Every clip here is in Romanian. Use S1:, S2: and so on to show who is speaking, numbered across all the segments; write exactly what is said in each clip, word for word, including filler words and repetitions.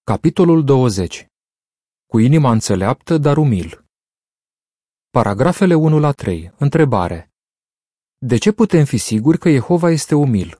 S1: Capitolul douăzeci. Cu inima înțeleaptă, dar umil. Paragrafele unu la trei. Întrebare. De ce putem fi siguri că Jehova este umil?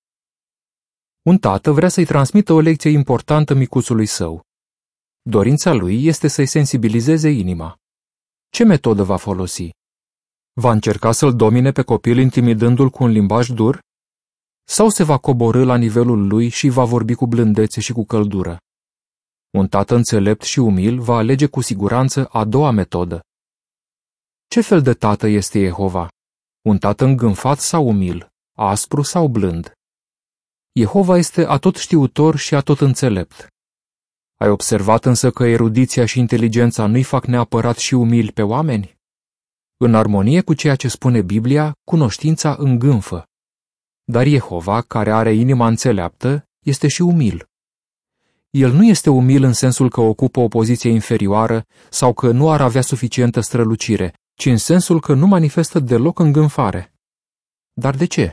S1: Un tată vrea să-i transmită o lecție importantă micuțului său. Dorința lui este să-i sensibilizeze inima. Ce metodă va folosi? Va încerca să-l domine pe copil intimidându-l cu un limbaj dur? Sau se va coborî la nivelul lui și va vorbi cu blândețe și cu căldură? Un tată înțelept și umil va alege cu siguranță a doua metodă. Ce fel de tată este Jehova? Un tată îngânfat sau umil? Aspru sau blând? Jehova este atotștiutor și atotînțelept. Ai observat însă că erudiția și inteligența nu-i fac neapărat și umili pe oameni? În armonie cu ceea ce spune Biblia, cunoștința îngânfă. Dar Jehova, care are inima înțeleaptă, este și umil. El nu este umil în sensul că ocupă o poziție inferioară sau că nu ar avea suficientă strălucire, ci în sensul că nu manifestă deloc îngânfare. Dar de ce?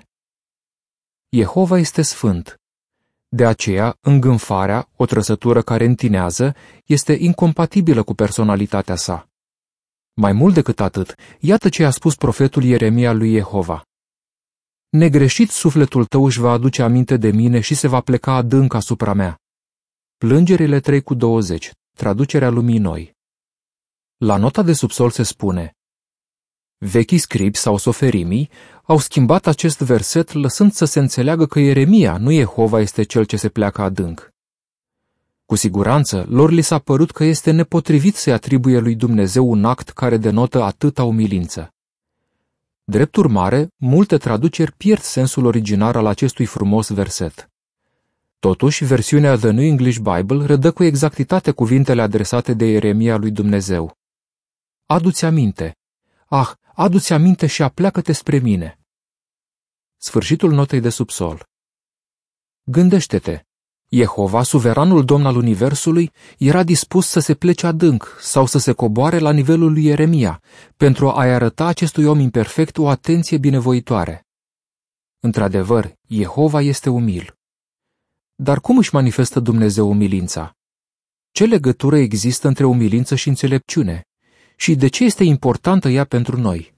S1: Jehova este sfânt. De aceea, îngânfarea, o trăsătură care întinează, este incompatibilă cu personalitatea sa. Mai mult decât atât, iată ce a spus profetul Ieremia lui Jehova. Negreșit sufletul tău își va aduce aminte de mine și se va pleca adânc asupra mea. Plângerile trei cu douăzeci, traducerea lumii noi. La nota de subsol se spune: vechii scribi sau soferimii au schimbat acest verset lăsând să se înțeleagă că Ieremia, nu Jehova, este cel ce se pleacă adânc. Cu siguranță, lor li s-a părut că este nepotrivit să-i atribuie lui Dumnezeu un act care denotă atâta umilință. Drept urmare, multe traduceri pierd sensul original al acestui frumos verset. Totuși, versiunea The New English Bible redă cu exactitate cuvintele adresate de Ieremia lui Dumnezeu. Adu-ți aminte! Ah, adu-ți aminte și apleacă-te spre mine! Sfârșitul notei de subsol. Gândește-te! Jehova, suveranul Domn al Universului, era dispus să se plece adânc sau să se coboare la nivelul lui Ieremia pentru a-i arăta acestui om imperfect o atenție binevoitoare. Într-adevăr, Jehova este umil. Dar cum își manifestă Dumnezeu umilința? Ce legătură există între umilință și înțelepciune? Și de ce este importantă ea pentru noi?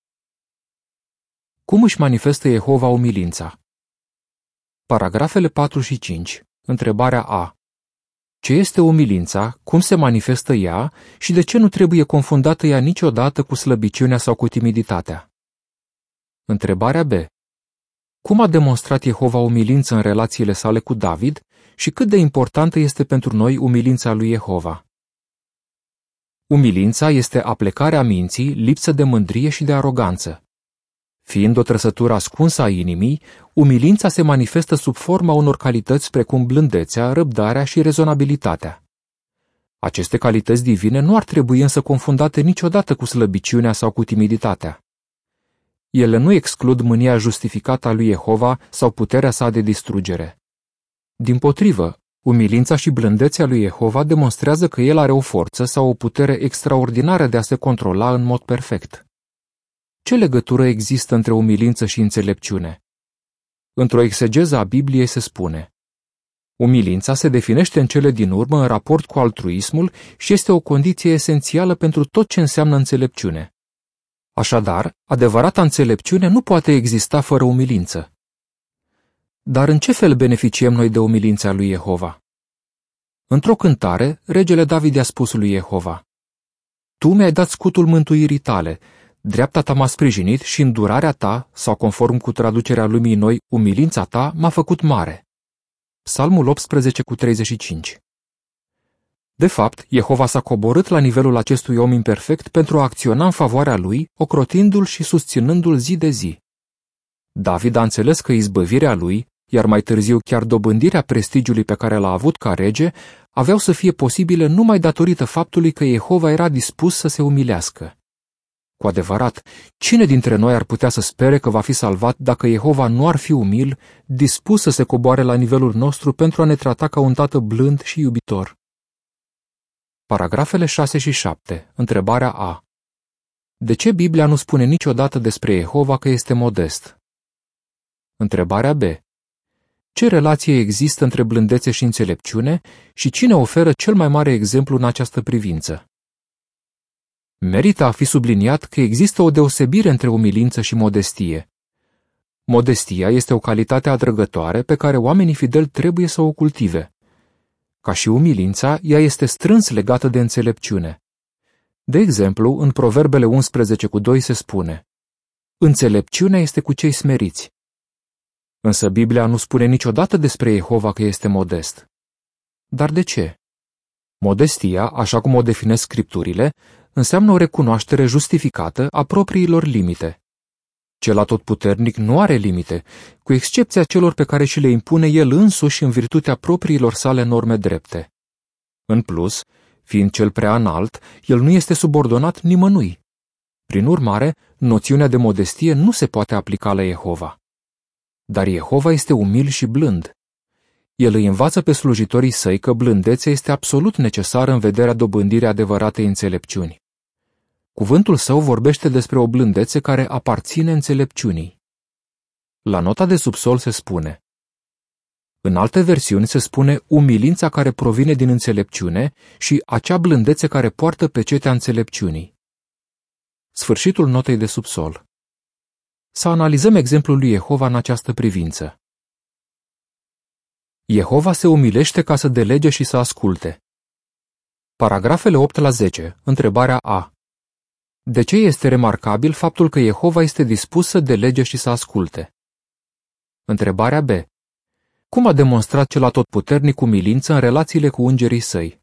S1: Cum își manifestă Jehova umilința? Paragrafele patru și cinci. Întrebarea A. Ce este umilința, cum se manifestă ea și de ce nu trebuie confundată ea niciodată cu slăbiciunea sau cu timiditatea? Întrebarea B. Cum a demonstrat Jehova umilință în relațiile sale cu David și cât de importantă este pentru noi umilința lui Jehova? Umilința este aplecarea minții, lipsă de mândrie și de aroganță. Fiind o trăsătură ascunsă a inimii, umilința se manifestă sub forma unor calități precum blândețea, răbdarea și rezonabilitatea. Aceste calități divine nu ar trebui însă confundate niciodată cu slăbiciunea sau cu timiditatea. Ele nu exclud mânia justificată a lui Jehova sau puterea sa de distrugere. Dimpotrivă, umilința și blândețea lui Jehova demonstrează că el are o forță sau o putere extraordinară de a se controla în mod perfect. Ce legătură există între umilință și înțelepciune? Într-o exegeză a Bibliei se spune: umilința se definește în cele din urmă în raport cu altruismul și este o condiție esențială pentru tot ce înseamnă înțelepciune. Așadar, adevărata înțelepciune nu poate exista fără umilință. Dar în ce fel beneficiem noi de umilința lui Jehova? Într-o cântare, regele David i-a spus lui Jehova: Tu mi-ai dat scutul mântuirii tale, dreapta ta m-a sprijinit și îndurarea ta, sau conform cu traducerea lumii noi, umilința ta m-a făcut mare. Psalmul optsprezece cu treizeci și cinci. De fapt, Jehova s-a coborât la nivelul acestui om imperfect pentru a acționa în favoarea lui, ocrotindu-l și susținându-l zi de zi. David a înțeles că izbăvirea lui, iar mai târziu chiar dobândirea prestigiului pe care l-a avut ca rege, aveau să fie posibile numai datorită faptului că Jehova era dispus să se umilească. Cu adevărat, cine dintre noi ar putea să spere că va fi salvat dacă Jehova nu ar fi umil, dispus să se coboare la nivelul nostru pentru a ne trata ca un tată blând și iubitor? Paragrafele șase și șapte. Întrebarea A. De ce Biblia nu spune niciodată despre Jehova că este modest? Întrebarea B. ce relație există între blândețe și înțelepciune și cine oferă cel mai mare exemplu în această privință. Merită a fi subliniat că există o deosebire între umilință și modestie. Modestia este o calitate atrăgătoare pe care oamenii fideli trebuie să o cultive. Ca și umilința, ea este strâns legată de înțelepciune. De exemplu, în Proverbele unsprezece cu doi se spune: înțelepciunea este cu cei smeriți. Însă Biblia nu spune niciodată despre Jehova că este modest. Dar de ce? Modestia, așa cum o definesc Scripturile, înseamnă o recunoaștere justificată a propriilor limite. Cel atotputernic nu are limite, cu excepția celor pe care și le impune el însuși în virtutea propriilor sale norme drepte. În plus, fiind cel prea înalt, el nu este subordonat nimănui. Prin urmare, noțiunea de modestie nu se poate aplica la Jehova. Dar Jehova este umil și blând. El îi învață pe slujitorii săi că blândețea este absolut necesară în vederea dobândirii adevăratei înțelepciuni. Cuvântul său vorbește despre o blândețe care aparține înțelepciunii. La nota de subsol se spune: în alte versiuni se spune umilința care provine din înțelepciune și acea blândețe care poartă pecetea înțelepciunii. Sfârșitul notei de subsol. Să analizăm exemplul lui Jehova în această privință. Jehova se umilește ca să delege și să asculte. Paragrafele opt la zece. Întrebarea A. De ce este remarcabil faptul că Jehova este dispus să delege și să asculte? Întrebarea B. Cum a demonstrat cel atotputernic umilință în relațiile cu îngerii săi?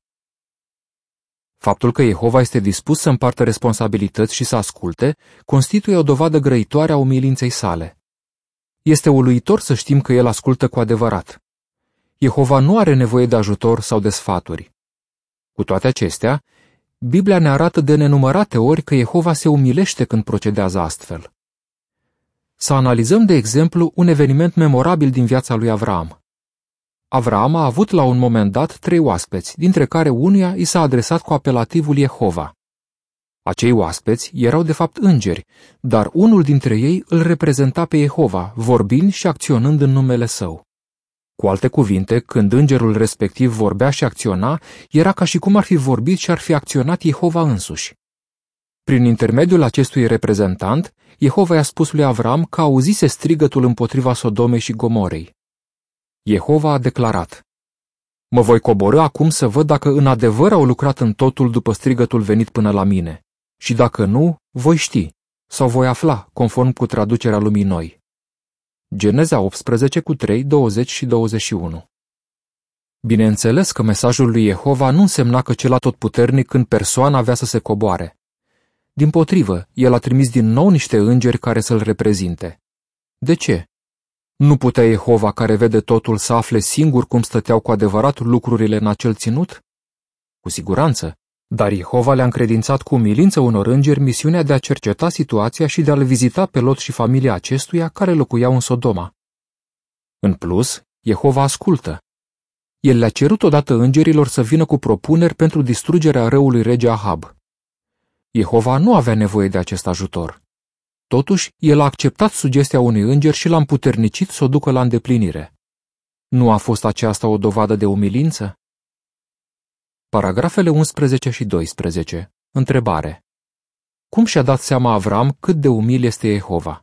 S1: Faptul că Jehova este dispus să împartă responsabilități și să asculte constituie o dovadă grăitoare a umilinței sale. Este uluitor să știm că el ascultă cu adevărat. Jehova nu are nevoie de ajutor sau de sfaturi. Cu toate acestea, Biblia ne arată de nenumărate ori că Jehova se umilește când procedează astfel. Să analizăm, de exemplu, un eveniment memorabil din viața lui Avraam. Avraam a avut la un moment dat trei oaspeți, dintre care unuia i s-a adresat cu apelativul Jehova. Acei oaspeți erau de fapt îngeri, dar unul dintre ei îl reprezenta pe Jehova, vorbind și acționând în numele său. Cu alte cuvinte, când îngerul respectiv vorbea și acționa, era ca și cum ar fi vorbit și ar fi acționat Jehova însuși. Prin intermediul acestui reprezentant, Jehova i-a spus lui Avram că auzise strigătul împotriva Sodomei și Gomorei. Jehova a declarat: mă voi coborî acum să văd dacă în adevăr au lucrat în totul după strigătul venit până la mine, și dacă nu, voi ști, sau voi afla, conform cu traducerea lumii noi. Geneza optsprezece cu trei, douăzeci și douăzeci și unu. Bineînțeles că mesajul lui Jehova nu însemna că cel atotputernic în persoană avea să se coboare. Dimpotrivă, el a trimis din nou niște îngeri care să-l reprezinte. De ce? Nu putea Jehova, care vede totul, să afle singur cum stăteau cu adevărat lucrurile în acel ținut? Cu siguranță, dar Jehova le-a încredințat cu umilință unor îngeri misiunea de a cerceta situația și de a-l vizita pe Lot și familia acestuia care locuiau în Sodoma. În plus, Jehova ascultă. El le-a cerut odată îngerilor să vină cu propuneri pentru distrugerea răului rege Ahab. Jehova nu avea nevoie de acest ajutor. Totuși, el a acceptat sugestia unui înger și l-a împuternicit să o ducă la îndeplinire. Nu a fost aceasta o dovadă de umilință? Paragrafele unsprezece și doisprezece. Întrebare. Cum și-a dat seama Avram cât de umil este Jehova?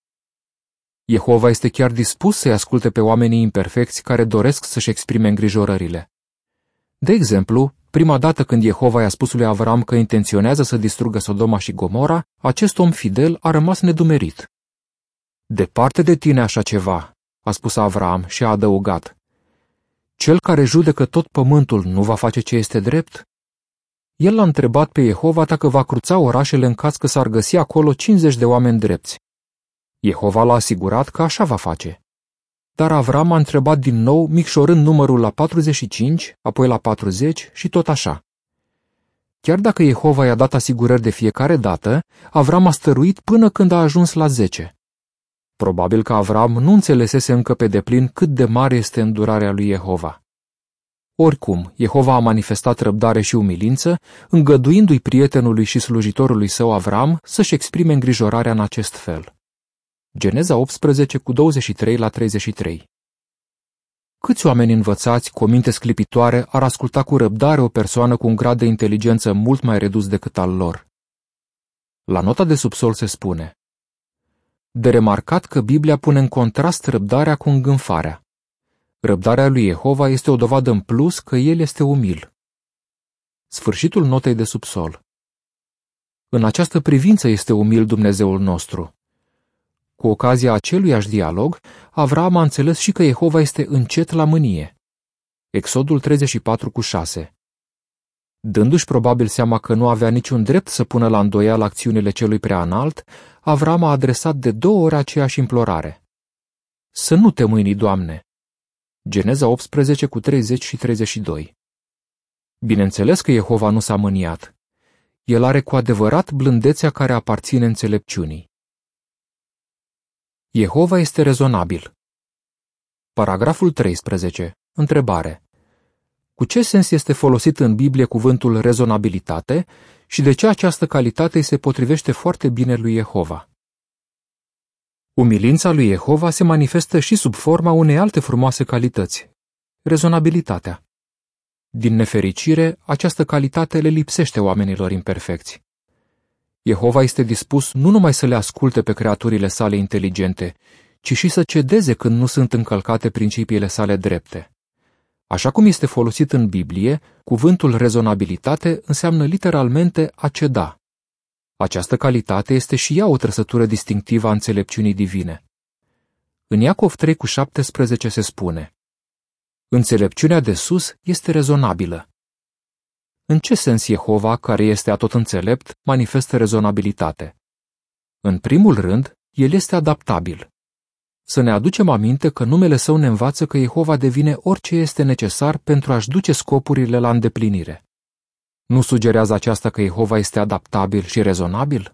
S1: Jehova este chiar dispus să-i asculte pe oamenii imperfecți care doresc să-și exprime îngrijorările. De exemplu, prima dată când Jehova i-a spus lui Avram că intenționează să distrugă Sodoma și Gomora, acest om fidel a rămas nedumerit. Departe de tine așa ceva, a spus Avram și a adăugat: cel care judecă tot pământul nu va face ce este drept? El l-a întrebat pe Jehova dacă va cruța orașele în caz că s-ar găsi acolo cincizeci de oameni drepți. Jehova l-a asigurat că așa va face. Dar Avram a întrebat din nou, micșorând numărul la patruzeci și cinci, apoi la patruzeci și tot așa. Chiar dacă Jehova i-a dat asigurări de fiecare dată, Avram a stăruit până când a ajuns la zece. Probabil că Avram nu înțelesese încă pe deplin cât de mare este îndurarea lui Jehova. Oricum, Jehova a manifestat răbdare și umilință, îngăduindu-i prietenului și slujitorului său Avram să-și exprime îngrijorarea în acest fel. Geneza optsprezece cu douăzeci și trei la treizeci și trei. Câți oameni învățați, cu o minte sclipitoare, ar asculta cu răbdare o persoană cu un grad de inteligență mult mai redus decât al lor? La nota de subsol se spune: de remarcat că Biblia pune în contrast răbdarea cu îngânfarea. Răbdarea lui Jehova este o dovadă în plus că el este umil. Sfârșitul notei de subsol. În această privință este umil Dumnezeul nostru. Cu ocazia aceluiași dialog, Avraam a înțeles și că Jehova este încet la mânie. Exodul treizeci și patru cu șase. Dându-și probabil seama că nu avea niciun drept să pună la îndoială acțiunile celui prea înalt, Avraam a adresat de două ori aceeași implorare: să nu te mâini, Doamne. Geneza optsprezece cu treizeci și treizeci și doi. Bineînțeles că Jehova nu s-a mâniat. El are cu adevărat blândețea care aparține înțelepciunii. Jehova este rezonabil. Paragraful treisprezece. Întrebare: cu ce sens este folosit în Biblie cuvântul rezonabilitate și de ce această calitate îi se potrivește foarte bine lui Jehova? Umilința lui Jehova se manifestă și sub forma unei alte frumoase calități: rezonabilitatea. Din nefericire, această calitate le lipsește oamenilor imperfecți. Jehova este dispus nu numai să le asculte pe creaturile sale inteligente, ci și să cedeze când nu sunt încălcate principiile sale drepte. Așa cum este folosit în Biblie, cuvântul rezonabilitate înseamnă literalmente a ceda. Această calitate este și ea o trăsătură distinctivă a înțelepciunii divine. În Iacov trei cu șaptesprezece se spune: înțelepciunea de sus este rezonabilă. În ce sens Jehova, care este atotînțelept, manifestă rezonabilitate? În primul rând, el este adaptabil. Să ne aducem aminte că numele său ne învață că Jehova devine orice este necesar pentru a-și duce scopurile la îndeplinire. Nu sugerează aceasta că Jehova este adaptabil și rezonabil?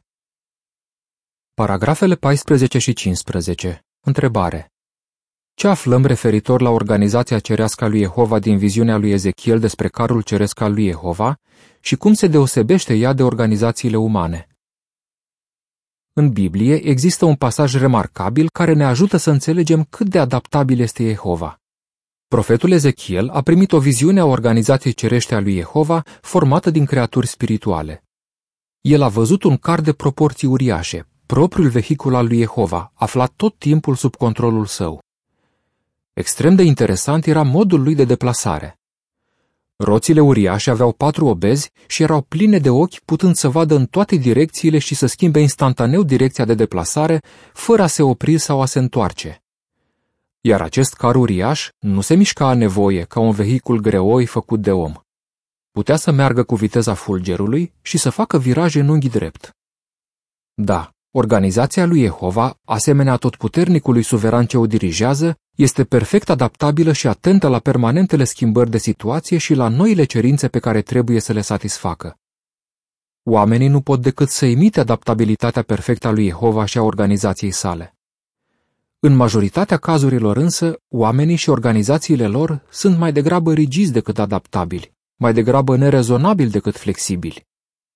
S1: Paragrafele paisprezece și cincisprezece. Întrebare: ce aflăm referitor la organizația cerească a lui Jehova din viziunea lui Ezechiel despre carul ceresc al lui Jehova și cum se deosebește ea de organizațiile umane? În Biblie există un pasaj remarcabil care ne ajută să înțelegem cât de adaptabil este Jehova. Profetul Ezechiel a primit o viziune a organizației cerește a lui Jehova formată din creaturi spirituale. El a văzut un car de proporții uriașe, propriul vehicul al lui Jehova, aflat tot timpul sub controlul său. Extrem de interesant era modul lui de deplasare. Roțile uriașe aveau patru obezi și erau pline de ochi, putând să vadă în toate direcțiile și să schimbe instantaneu direcția de deplasare, fără a se opri sau a se întoarce. Iar acest car uriaș nu se mișca a nevoie ca un vehicul greoi făcut de om. Putea să meargă cu viteza fulgerului și să facă viraje în unghi drept. Da, organizația lui Jehova, asemenea atotputernicului suveran ce o dirigează, este perfect adaptabilă și atentă la permanentele schimbări de situație și la noile cerințe pe care trebuie să le satisfacă. Oamenii nu pot decât să imite adaptabilitatea perfectă a lui Jehova și a organizației sale. În majoritatea cazurilor însă, oamenii și organizațiile lor sunt mai degrabă rigizi decât adaptabili, mai degrabă nerezonabili decât flexibili.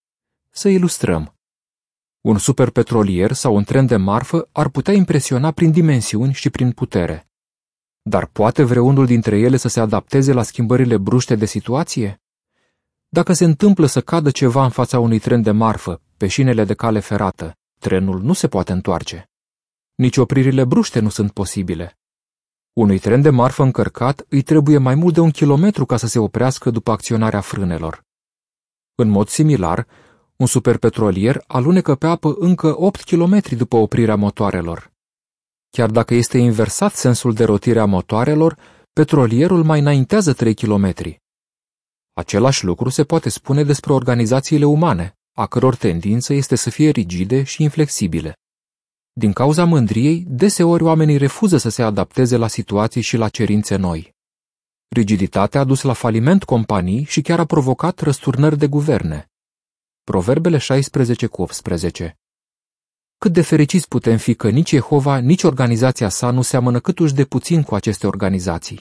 S1: Să ilustrăm. Un superpetrolier sau un tren de marfă ar putea impresiona prin dimensiuni și prin putere. Dar poate vreunul dintre ele să se adapteze la schimbările bruște de situație? Dacă se întâmplă să cadă ceva în fața unui tren de marfă, pe șinele de cale ferată, trenul nu se poate întoarce. Nici opririle bruște nu sunt posibile. Unui tren de marfă încărcat îi trebuie mai mult de un kilometru ca să se oprească după acționarea frânelor. În mod similar, un superpetrolier alunecă pe apă încă opt kilometri după oprirea motoarelor. Chiar dacă este inversat sensul de rotire a motoarelor, petrolierul mai înaintează trei kilometri. Același lucru se poate spune despre organizațiile umane, a căror tendință este să fie rigide și inflexibile. Din cauza mândriei, deseori oamenii refuză să se adapteze la situații și la cerințe noi. Rigiditatea a dus la faliment companii și chiar a provocat răsturnări de guverne. Proverbele șaisprezece cu optsprezece. Cât de fericiți putem fi că nici Jehova, nici organizația sa nu seamănă câtuși de puțin cu aceste organizații.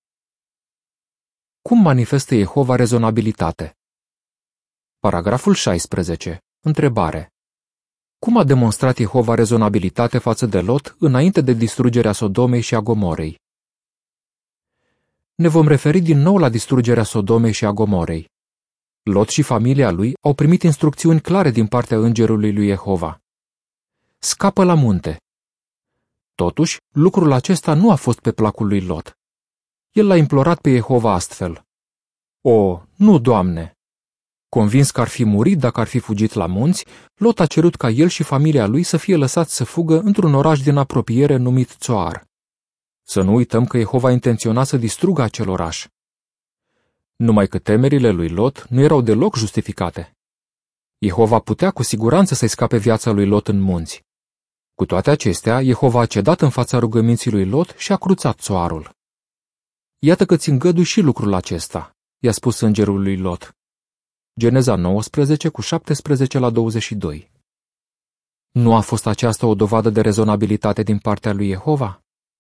S1: Cum manifestă Jehova rezonabilitate? Paragraful șaisprezece. Întrebare. Cum a demonstrat Jehova rezonabilitate față de Lot înainte de distrugerea Sodomei și a Gomorei? ne vom referi din nou la distrugerea Sodomei și a Gomorei. Lot și familia lui au primit instrucțiuni clare din partea îngerului lui Jehova. Scapă la munte. Totuși, lucrul acesta nu a fost pe placul lui Lot. El l-a implorat pe Jehova astfel: O, nu, Doamne! Convins că ar fi murit dacă ar fi fugit la munți, Lot a cerut ca el și familia lui să fie lăsați să fugă într-un oraș din apropiere numit Țoar. Să nu uităm că Jehova intenționa să distrugă acel oraș. Numai că temerile lui Lot nu erau deloc justificate. Jehova putea cu siguranță să-i scape viața lui Lot în munți. Cu toate acestea, Jehova a cedat în fața rugăminții lui Lot și a cruțat Țoarul. Iată că ți îngădui și lucrul acesta, i-a spus îngerul lui Lot. Geneza nouăsprezece, cu șaptesprezece la douăzeci și doi. Nu a fost aceasta o dovadă de rezonabilitate din partea lui Jehova?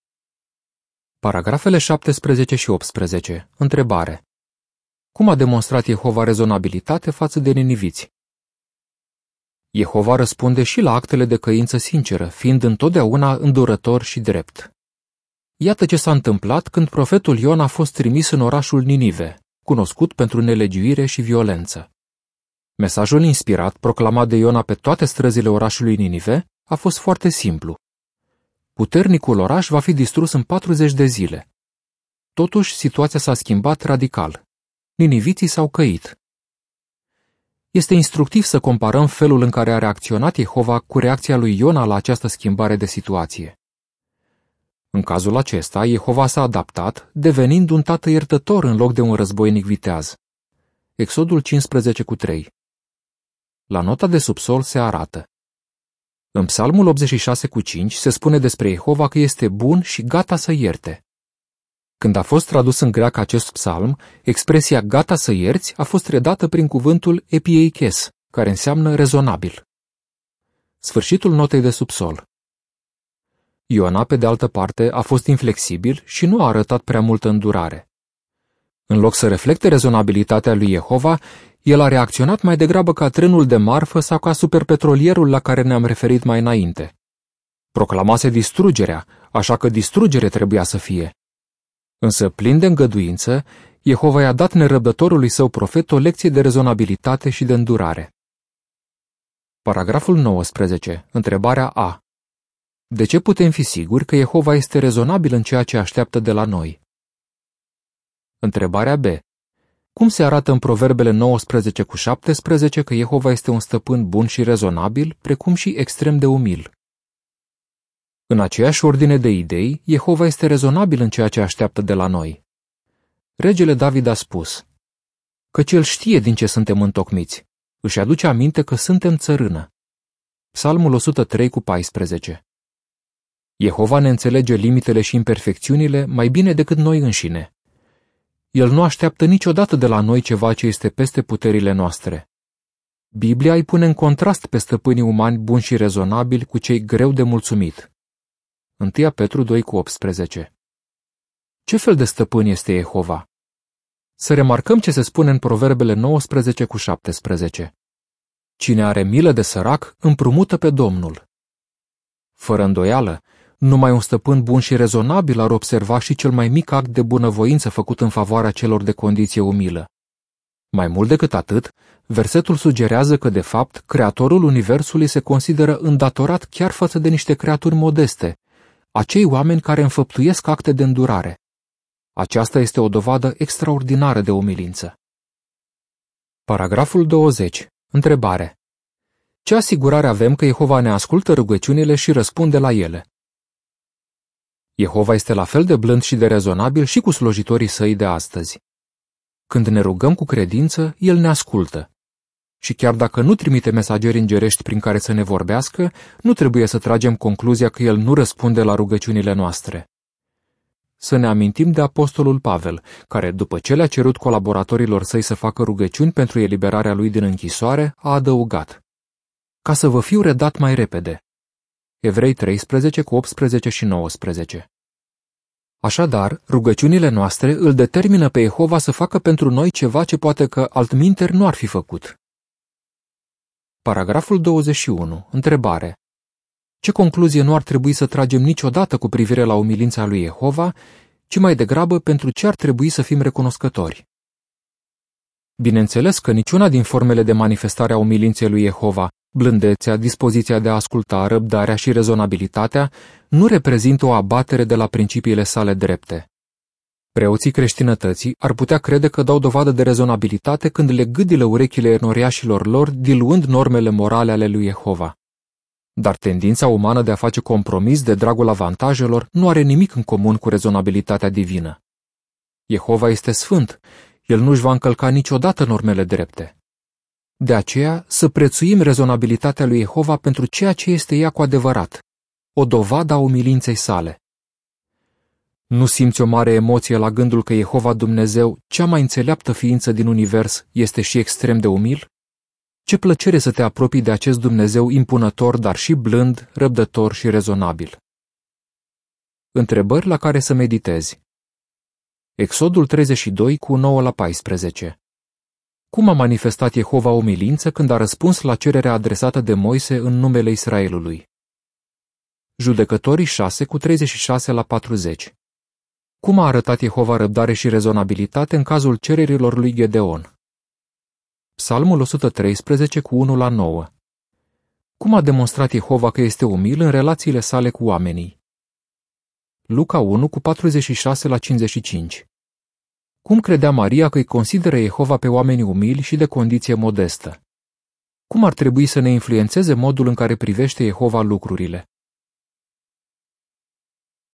S1: Paragrafele șaptesprezece și optsprezece. Întrebare. Cum a demonstrat Jehova rezonabilitate față de niniviți? Jehova răspunde și la actele de căință sinceră, fiind întotdeauna îndurător și drept. Iată ce s-a întâmplat când profetul Iona a fost trimis în orașul Ninive, cunoscut pentru nelegiuire și violență. Mesajul inspirat, proclamat de Iona pe toate străzile orașului Ninive, a fost foarte simplu. Puternicul oraș va fi distrus în patruzeci de zile. Totuși, situația s-a schimbat radical. Niniviții s-au căit. Este instructiv să comparăm felul în care a reacționat Jehova cu reacția lui Iona la această schimbare de situație. În cazul acesta, Jehova s-a adaptat, devenind un tată iertător în loc de un războinic viteaz. Exodul cincisprezece cu trei. La nota de subsol se arată: în Psalmul optzeci și șase cu cinci se spune despre Jehova că este bun și gata să ierte. Când a fost tradus în greacă acest psalm, expresia gata să ierți a fost redată prin cuvântul epieikes, care înseamnă rezonabil. Sfârșitul notei de subsol. Iona, pe de altă parte, a fost inflexibil și nu a arătat prea multă îndurare. În loc să reflecte rezonabilitatea lui Jehova, el a reacționat mai degrabă ca trenul de marfă sau ca superpetrolierul la care ne-am referit mai înainte. Proclamase distrugerea, așa că distrugere trebuia să fie. Însă, plin de îngăduință, Jehova i-a dat nerăbdătorului său profet o lecție de rezonabilitate și de îndurare. Paragraful nouăsprezece. Întrebarea A. De ce putem fi siguri că Jehova este rezonabil în ceea ce așteaptă de la noi? Întrebarea B. Cum se arată în Proverbele nouăsprezece cu șaptesprezece că Jehova este un stăpân bun și rezonabil, precum și extrem de umil? În aceeași ordine de idei, Jehova este rezonabil în ceea ce așteaptă de la noi. Regele David a spus: căci el știe din ce suntem întocmiți, își aduce aminte că suntem țărână. Psalmul o sută trei cu paisprezece. Jehova ne înțelege limitele și imperfecțiunile mai bine decât noi înșine. El nu așteaptă niciodată de la noi ceva ce este peste puterile noastre. Biblia îi pune în contrast pe stăpânii umani buni și rezonabili cu cei greu de mulțumit. unu Petru doi cu optsprezece. Ce fel de stăpân este Jehova? Să remarcăm ce se spune în Proverbele nouăsprezece cu șaptesprezece. Cine are milă de sărac, împrumută pe Domnul. Fără îndoială, numai un stăpân bun și rezonabil ar observa și cel mai mic act de bunăvoință făcut în favoarea celor de condiție umilă. Mai mult decât atât, versetul sugerează că, de fapt, Creatorul Universului se consideră îndatorat chiar față de niște creaturi modeste, acei oameni care înfăptuiesc acte de îndurare. Aceasta este o dovadă extraordinară de umilință. Paragraful douăzeci. Întrebare. Ce asigurare avem că Jehova ne ascultă rugăciunile și răspunde la ele? Jehova este la fel de blând și de rezonabil și cu slujitorii săi de astăzi. Când ne rugăm cu credință, El ne ascultă. Și chiar dacă nu trimite mesageri îngerești prin care să ne vorbească, nu trebuie să tragem concluzia că El nu răspunde la rugăciunile noastre. Să ne amintim de apostolul Pavel, care, după ce le-a cerut colaboratorilor săi să facă rugăciuni pentru eliberarea lui din închisoare, a adăugat: ca să vă fiu redat mai repede. Evrei treisprezece cu optsprezece și nouăsprezece. Așadar, rugăciunile noastre îl determină pe Jehova să facă pentru noi ceva ce poate că altminteri nu ar fi făcut. Paragraful douăzeci și unu. Întrebare. Ce concluzie nu ar trebui să tragem niciodată cu privire la umilința lui Jehova, ci mai degrabă pentru ce ar trebui să fim recunoscători. Bineînțeles că niciuna din formele de manifestare a umilinței lui Jehova, blândețea, dispoziția de a asculta, răbdarea și rezonabilitatea, nu reprezintă o abatere de la principiile sale drepte. Preoții creștinătății ar putea crede că dau dovadă de rezonabilitate când le gâdilă urechile enoriașilor lor, diluând normele morale ale lui Jehova. Dar tendința umană de a face compromis de dragul avantajelor nu are nimic în comun cu rezonabilitatea divină. Jehova este sfânt, el nu-și va încălca niciodată normele drepte. De aceea, să prețuim rezonabilitatea lui Jehova pentru ceea ce este ea cu adevărat, o dovadă a umilinței sale. Nu simți o mare emoție la gândul că Jehova Dumnezeu, cea mai înțeleaptă ființă din univers, este și extrem de umil? Ce plăcere să te apropii de acest Dumnezeu impunător, dar și blând, răbdător și rezonabil. Întrebări la care să meditezi. Exodul treizeci și doi, cu nouă la paisprezece. Cum a manifestat Jehova umilință când a răspuns la cererea adresată de Moise în numele Israelului? Judecătorii șase, cu treizeci și șase la patruzeci. Cum a arătat Jehova răbdare și rezonabilitate în cazul cererilor lui Gedeon? Psalmul o sută treisprezece, cu unu la nouă. Cum a demonstrat Jehova că este umil în relațiile sale cu oamenii? Luca unu, cu patruzeci și șase la cincizeci și cinci. Cum credea Maria că îi consideră Jehova pe oamenii umili și de condiție modestă? Cum ar trebui să ne influențeze modul în care privește Jehova lucrurile?